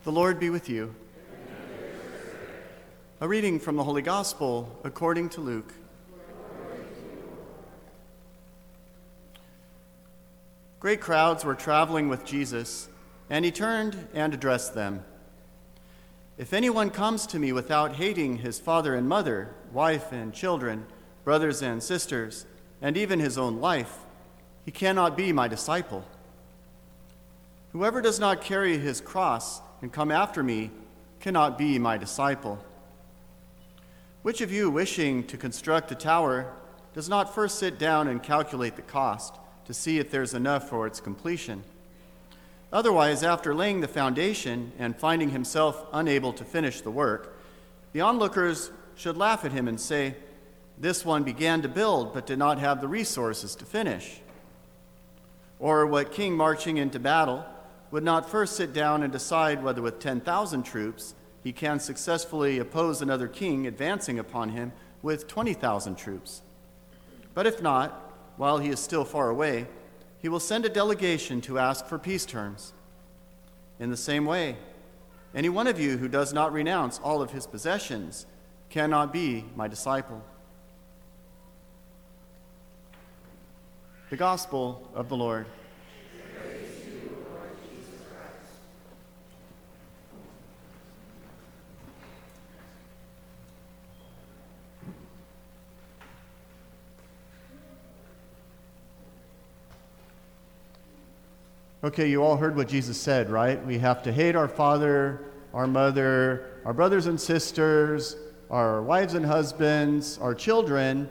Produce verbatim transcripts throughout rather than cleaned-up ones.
The Lord be with you. A reading from the Holy Gospel according to Luke. Great crowds were traveling with Jesus, and he turned and addressed them. If anyone comes to me without hating his father and mother, wife and children, brothers and sisters, and even his own life, he cannot be my disciple. Whoever does not carry his cross and come after me cannot be my disciple. Which of you, wishing to construct a tower, does not first sit down and calculate the cost to see if there's enough for its completion? Otherwise, after laying the foundation and finding himself unable to finish the work, the onlookers should laugh at him and say, "This one began to build but did not have the resources to finish." Or what king marching into battle would not first sit down and decide whether with ten thousand troops he can successfully oppose another king advancing upon him with twenty thousand troops? But if not, while he is still far away, he will send a delegation to ask for peace terms. In the same way, any one of you who does not renounce all of his possessions cannot be my disciple. The Gospel of the Lord. Okay, you all heard what Jesus said, right? We have to hate our father, our mother, our brothers and sisters, our wives and husbands, our children,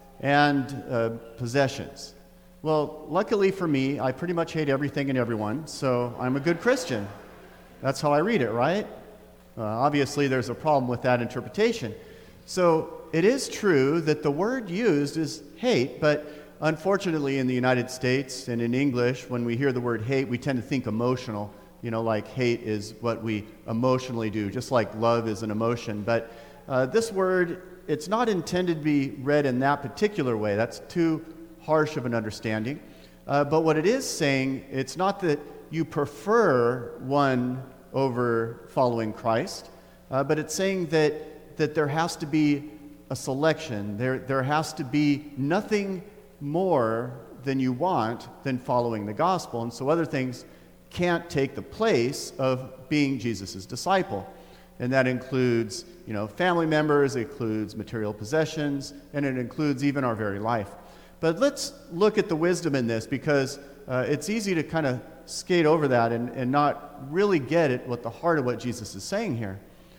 and uh, possessions. Well, luckily for me, I pretty much hate everything and everyone, so I'm a good Christian. That's how I read it, right? Uh, obviously, there's a problem with that interpretation. So it is true that the word used is hate, but unfortunately, in the United States and in English, when we hear the word hate, we tend to think emotional. You know, like hate is what we emotionally do, just like love is an emotion. But uh, this word, it's not intended to be read in that particular way. That's too harsh of an understanding. Uh, but what it is saying, it's not that you prefer one over following Christ, uh, but it's saying that, that there has to be a selection. There, there has to be nothing more than you want than following the gospel. And so other things can't take the place of being Jesus' disciple. And that includes, you know, family members, it includes material possessions, and it includes even our very life. But let's look at the wisdom in this, because uh, it's easy to kind of skate over that and, and not really get at what the heart of what Jesus is saying here.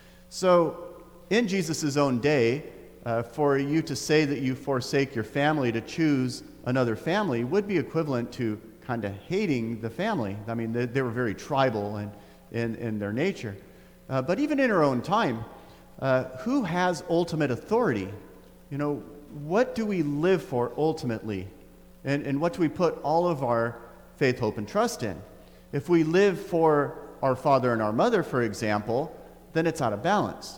So in Jesus' own day, Uh, for you to say that you forsake your family to choose another family would be equivalent to kind of hating the family. I mean, they, they were very tribal in, in, in their nature. Uh, but even in our own time, uh, who has ultimate authority? You know, what do we live for ultimately? And, and what do we put all of our faith, hope, and trust in? If we live for our father and our mother, for example, then it's out of balance.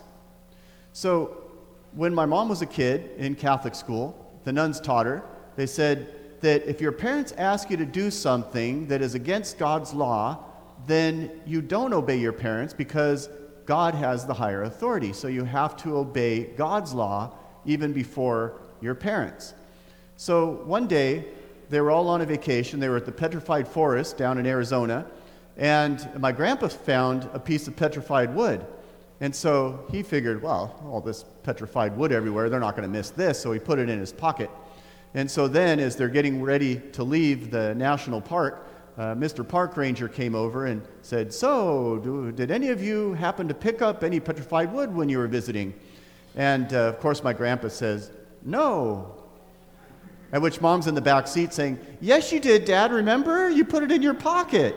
So, when my mom was a kid in Catholic school, the nuns taught her, they said that if your parents ask you to do something that is against God's law, then you don't obey your parents because God has the higher authority. So you have to obey God's law even before your parents. So one day, they were all on a vacation. They were at the Petrified Forest down in Arizona, and my grandpa found a piece of petrified wood. And so he figured, well, all this petrified wood everywhere, they're not going to miss this, so he put it in his pocket. And so then, as they're getting ready to leave the national park, uh, Mister Park Ranger came over and said, so, do, did any of you happen to pick up any petrified wood when you were visiting? And, uh, of course, my grandpa says, no. At which Mom's in the back seat saying, yes, you did, Dad, remember? You put it in your pocket.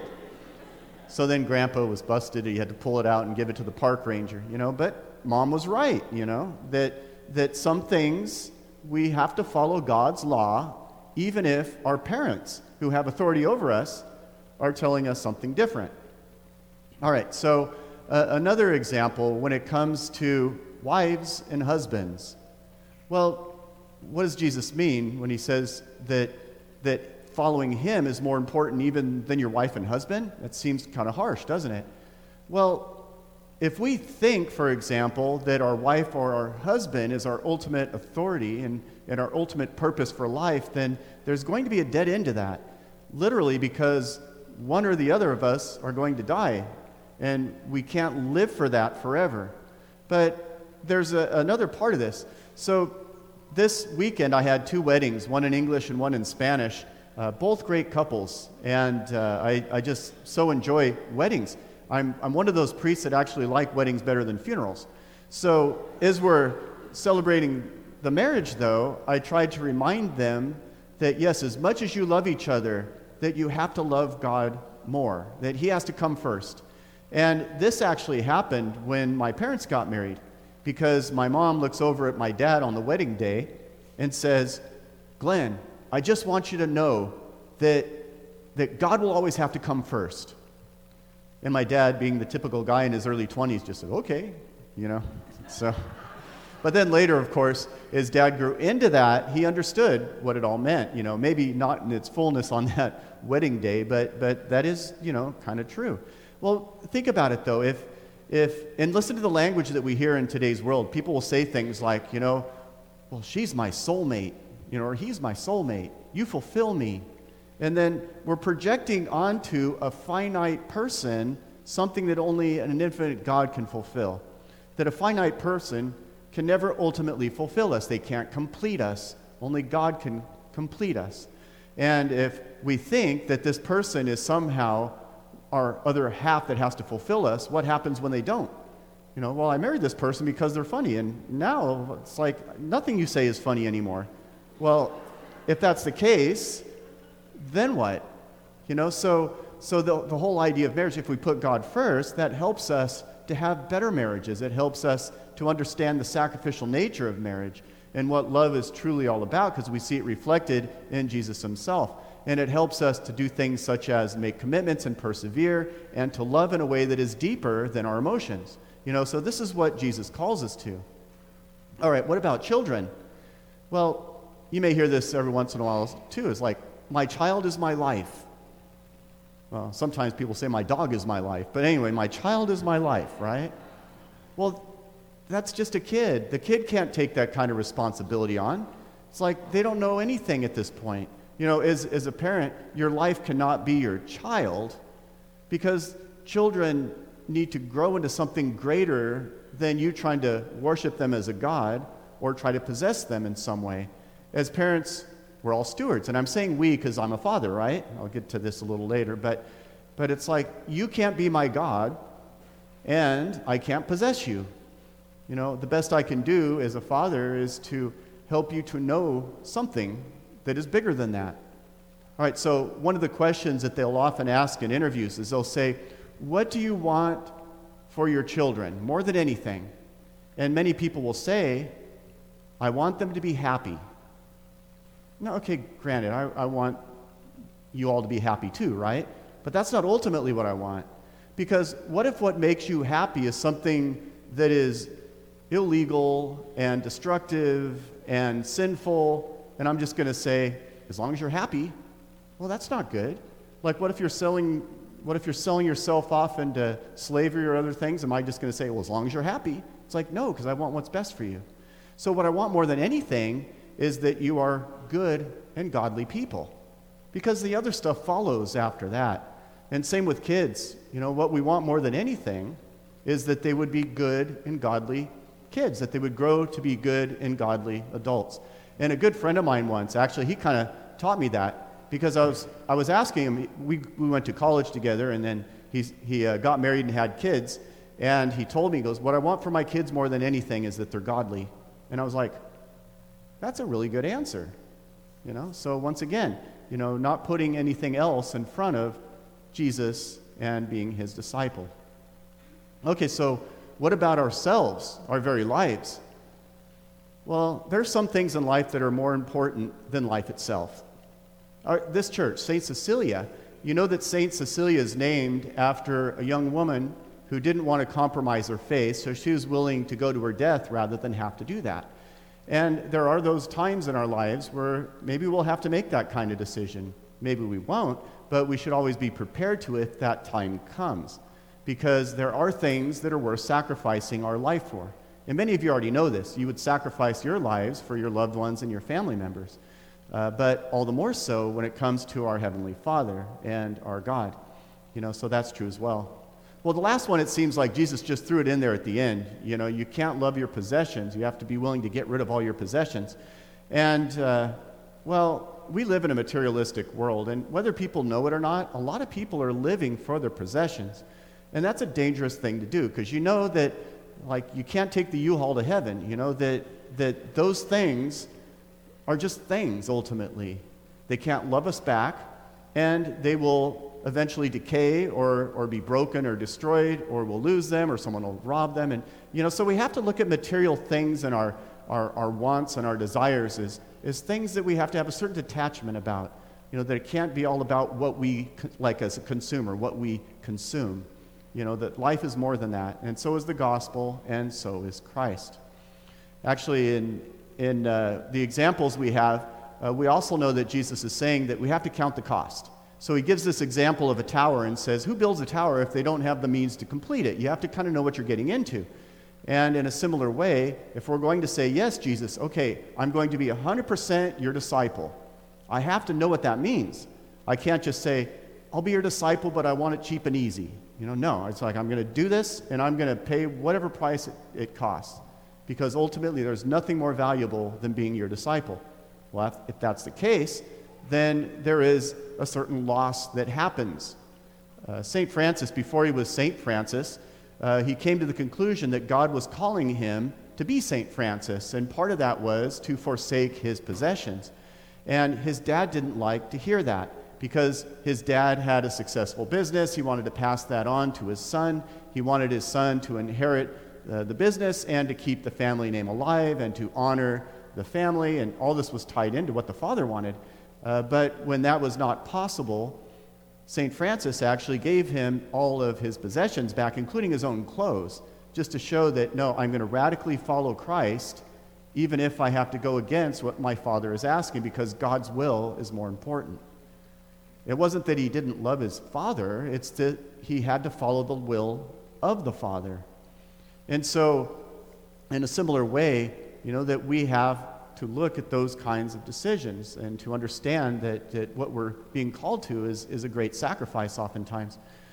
So then Grandpa was busted. He had to pull it out and give it to the park ranger, you know. But Mom was right, you know, that that some things we have to follow God's law, even if our parents, who have authority over us, are telling us something different. All right, so uh, another example when it comes to wives and husbands. Well, what does Jesus mean when he says that that following him is more important even than your wife and husband? That seems kind of harsh, doesn't it? Well, if we think, for example, that our wife or our husband is our ultimate authority and, and our ultimate purpose for life, then there's going to be a dead end to that. Literally, because one or the other of us are going to die, and we can't live for that forever. But there's a, another part of this. So this weekend I had two weddings, one in English and one in Spanish, uh, both great couples, and uh, I, I just so enjoy weddings. I'm, I'm one of those priests that actually like weddings better than funerals. So as we're celebrating the marriage, though, I tried to remind them that, yes, as much as you love each other, that you have to love God more, that He has to come first. And this actually happened when my parents got married, because my mom looks over at my dad on the wedding day and says, Glenn, I just want you to know that, that God will always have to come first. And my dad, being the typical guy in his early twenties, just said, okay, you know. So, but then later, of course, as Dad grew into that, he understood what it all meant. You know, maybe not in its fullness on that wedding day, but but that is, you know, kind of true. Well, think about it though. If if and listen to the language that we hear in today's world. People will say things like, you know, well, she's my soulmate, you know, or he's my soulmate. You fulfill me. And then we're projecting onto a finite person something that only an infinite God can fulfill. That a finite person can never ultimately fulfill us. They can't complete us. Only God can complete us. And if we think that this person is somehow our other half that has to fulfill us, what happens when they don't? You know, well, I married this person because they're funny, and now it's like nothing you say is funny anymore. Well, if that's the case, then what? You know, so so the, the whole idea of marriage, if we put God first, that helps us to have better marriages. It helps us to understand the sacrificial nature of marriage and what love is truly all about, because we see it reflected in Jesus Himself. And it helps us to do things such as make commitments and persevere and to love in a way that is deeper than our emotions. You know, so this is what Jesus calls us to. All right, what about children? Well, you may hear this every once in a while too. It's like, my child is my life. Well, sometimes people say my dog is my life. But anyway, my child is my life, right? Well, that's just a kid. The kid can't take that kind of responsibility on. It's like they don't know anything at this point. You know, as, as a parent, your life cannot be your child, because children need to grow into something greater than you trying to worship them as a god or try to possess them in some way. As parents, we're all stewards. And I'm saying we because I'm a father, right? I'll get to this a little later. But, but it's like, you can't be my God, and I can't possess you. You know, the best I can do as a father is to help you to know something that is bigger than that. All right, so one of the questions that they'll often ask in interviews is they'll say, what do you want for your children more than anything? And many people will say, I want them to be happy. No, okay, granted, I, I want you all to be happy too, right? But that's not ultimately what I want. Because what if what makes you happy is something that is illegal and destructive and sinful, and I'm just going to say, as long as you're happy? Well, that's not good. Like, what if you're selling, what if you're selling yourself off into slavery or other things? Am I just going to say, well, as long as you're happy? It's like, no, because I want what's best for you. So what I want more than anything is that you are good and godly people, because the other stuff follows after that. And same with kids. You know, what we want more than anything is that they would be good and godly kids, that they would grow to be good and godly adults. And a good friend of mine once, actually, he kind of taught me that, because I was I was asking him, we, we went to college together, and then he's, he uh, got married and had kids, and he told me, he goes, what I want for my kids more than anything is that they're godly. And I was like, that's a really good answer, you know? So once again, you know, not putting anything else in front of Jesus and being His disciple. Okay, so what about ourselves, our very lives? Well, there's some things in life that are more important than life itself. Our, this church, Saint Cecilia, you know that Saint Cecilia is named after a young woman who didn't want to compromise her faith, so she was willing to go to her death rather than have to do that. And there are those times in our lives where maybe we'll have to make that kind of decision. Maybe we won't, but we should always be prepared to it if that time comes. because there are things that are worth sacrificing our life for. And many of you already know this. You would sacrifice your lives for your loved ones and your family members. Uh, but all the more so when it comes to our Heavenly Father and our God. You know, so that's true as well. Well, the last one, it seems like Jesus just threw it in there at the end. You know, you can't love your possessions. You have to be willing to get rid of all your possessions. And, uh, well, we live in a materialistic world, and whether people know it or not, a lot of people are living for their possessions. And that's a dangerous thing to do, because you know that, like, you can't take the U-Haul to heaven. You know, that, that those things are just things, ultimately. They can't love us back, and they will eventually decay or, or be broken or destroyed, or we'll lose them, or someone will rob them. And, you know, so we have to look at material things and our, our, our wants and our desires as, as things that we have to have a certain detachment about. You know, that it can't be all about what we, like as a consumer, what we consume. You know, that life is more than that, and so is the gospel, and so is Christ. Actually, in In uh, the examples we have, uh, we also know that Jesus is saying that we have to count the cost. So he gives this example of a tower and says, who builds a tower if they don't have the means to complete it? You have to kind of know what you're getting into. And in a similar way, if we're going to say, yes, Jesus, okay, I'm going to be one hundred percent your disciple, I have to know what that means. I can't just say, I'll be your disciple, but I want it cheap and easy. You know, no, it's like I'm going to do this, and I'm going to pay whatever price it, it costs. Because ultimately there's nothing more valuable than being your disciple. Well, if that's the case, then there is a certain loss that happens. Uh, Saint Francis, before he was Saint Francis, uh, he came to the conclusion that God was calling him to be Saint Francis, and part of that was to forsake his possessions. And his dad didn't like to hear that, because his dad had a successful business. He wanted to pass that on to his son. He wanted his son to inherit Uh, the business and to keep the family name alive and to honor the family, and all this was tied into what the father wanted. Uh, but when that was not possible, Saint Francis actually gave him all of his possessions back, including his own clothes, just to show that, no, I'm going to radically follow Christ, even if I have to go against what my father is asking, because God's will is more important. It wasn't that he didn't love his father, it's that he had to follow the will of the Father. And so, in a similar way, you know, that we have to look at those kinds of decisions and to understand that, that what we're being called to is, is a great sacrifice oftentimes.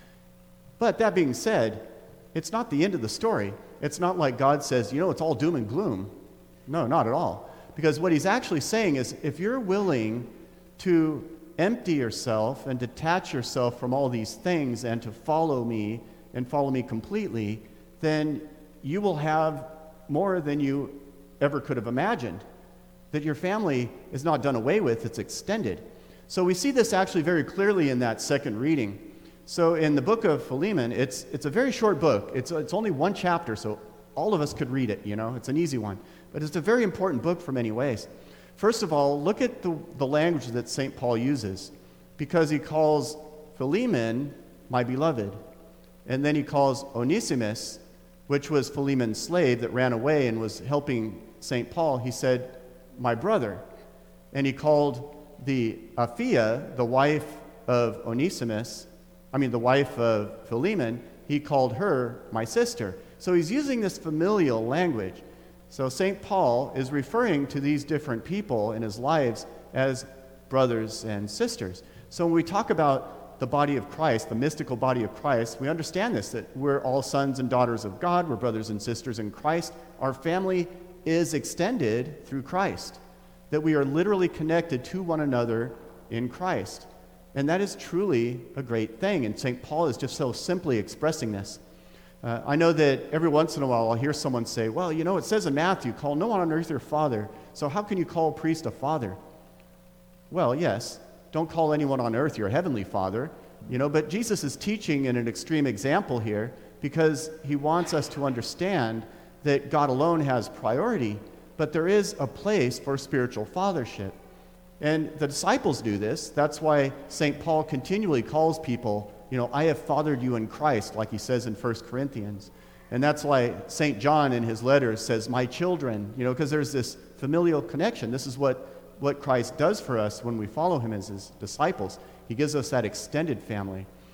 But that being said, it's not the end of the story. It's not like God says, you know, it's all doom and gloom. No, not at all. Because what he's actually saying is, if you're willing to empty yourself and detach yourself from all these things and to follow me and follow me completely, then you will have more than you ever could have imagined. That your family is not done away with, it's extended. So we see this actually very clearly in that second reading. So in the book of Philemon, it's it's a very short book. It's, it's only one chapter, so all of us could read it, you know. It's an easy one. But it's a very important book for many ways. First of all, look at the, the language that Saint Paul uses, because he calls Philemon my beloved. And then he calls Onesimus, which was Philemon's slave that ran away and was helping Saint Paul, he said, my brother. And he called the Apphia, the wife of Onesimus, I mean the wife of Philemon, he called her my sister. So he's using this familial language. So Saint Paul is referring to these different people in his lives as brothers and sisters. So when we talk about the body of Christ, the mystical body of Christ, we understand this, that we're all sons and daughters of God, we're brothers and sisters in Christ. Our family is extended through Christ, that we are literally connected to one another in Christ. And that is truly a great thing, and Saint Paul is just so simply expressing this. Uh, I know that every once in a while I'll hear someone say, well, you know, it says in Matthew, call no one on earth your father, so how can you call a priest a father? Well, yes, don't call anyone on earth your heavenly Father, you know, but Jesus is teaching in an extreme example here because he wants us to understand that God alone has priority, but there is a place for spiritual fathership. And the disciples do this. That's why Saint Paul continually calls people, you know, I have fathered you in Christ, like he says in First Corinthians. And that's why Saint John in his letters says, my children, you know, because there's this familial connection. This is what what Christ does for us when we follow him as his disciples. He gives us that extended family.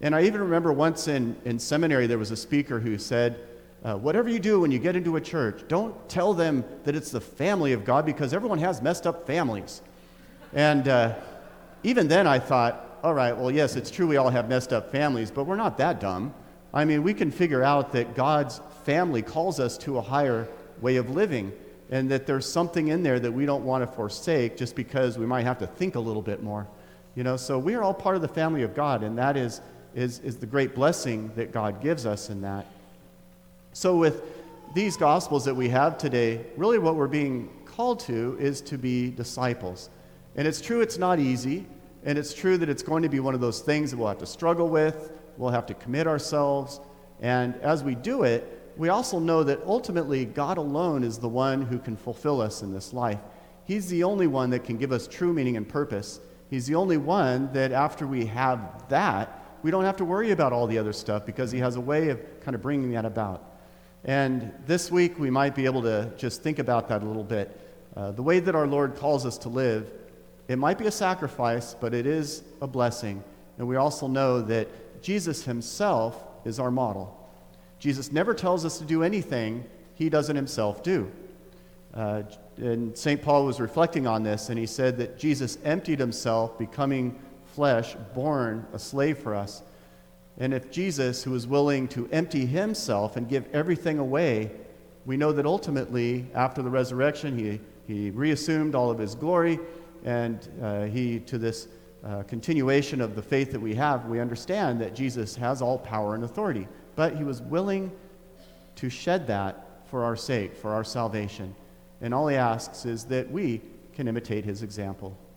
And I even remember once in, in seminary, there was a speaker who said, uh, whatever you do when you get into a church, don't tell them that it's the family of God, because everyone has messed up families. And uh, even then I thought, all right, well, yes, it's true we all have messed up families, but we're not that dumb. I mean, we can figure out that God's family calls us to a higher way of living, and that there's something in there that we don't want to forsake just because we might have to think a little bit more. You know, so we are all part of the family of God, and that is, is, is the great blessing that God gives us in that. So with these Gospels that we have today, really what we're being called to is to be disciples. And it's true it's not easy, and it's true that it's going to be one of those things that we'll have to struggle with, we'll have to commit ourselves, and as we do it, we also know that ultimately God alone is the one who can fulfill us in this life. He's the only one that can give us true meaning and purpose. He's the only one that after we have that, we don't have to worry about all the other stuff, because he has a way of kind of bringing that about. And this week we might be able to just think about that a little bit. Uh, the way that our Lord calls us to live, it might be a sacrifice, but it is a blessing. And we also know that Jesus himself is our model. Jesus never tells us to do anything he doesn't himself do. Uh, and Saint Paul was reflecting on this, and he said that Jesus emptied himself, becoming flesh, born a slave for us. And if Jesus, who was willing to empty himself and give everything away, we know that ultimately, after the resurrection, he, he reassumed all of his glory, and uh, he, to this uh, continuation of the faith that we have, we understand that Jesus has all power and authority. But he was willing to shed that for our sake, for our salvation. And all he asks is that we can imitate his example.